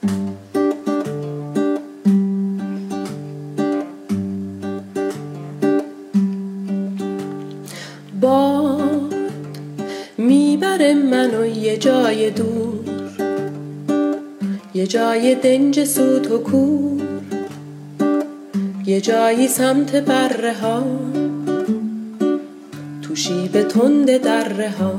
باد میبره منو یه جای دور، یه جای دنج سوت و کور، یه جایی سمت بره ها، تو شیب تند دره ها.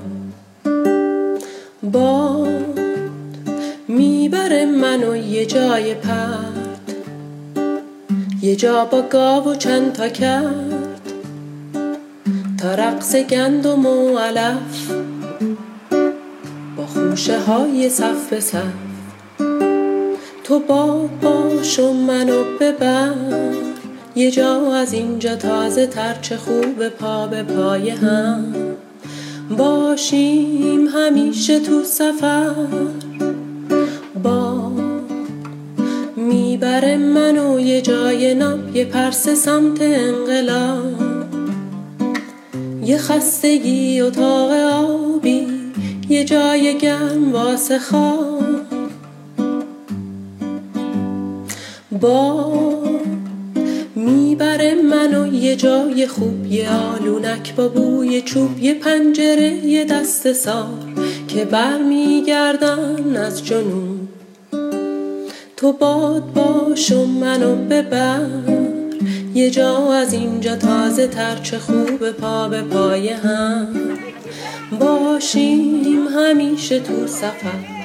باد میبره منو یه جای پرد، یه جا با گاو و چند تا کرد، تا رقص گندم و علف با خوشه های صف به صف. تو باد باش و منو ببر، یه جا از اینجا تازه تر، چه خوب پا به پای هم باشیم همیشه تو سفر. باد میبره منو یه جای ناب، یه پرسه سمت انقلاب، یه خستگی اتاق آبی، یه جای گرم واسه خواب. باد میبره منو یه جای خوب، یه آلونک با بوی چوب، یه پنجره، یه دست سار که بر میگردن از جنوب. تو باد باش و منو ببر، یه جا از اینجا تازه تر، چه خوب پا به پای هم باشیم همیشه تو سفر.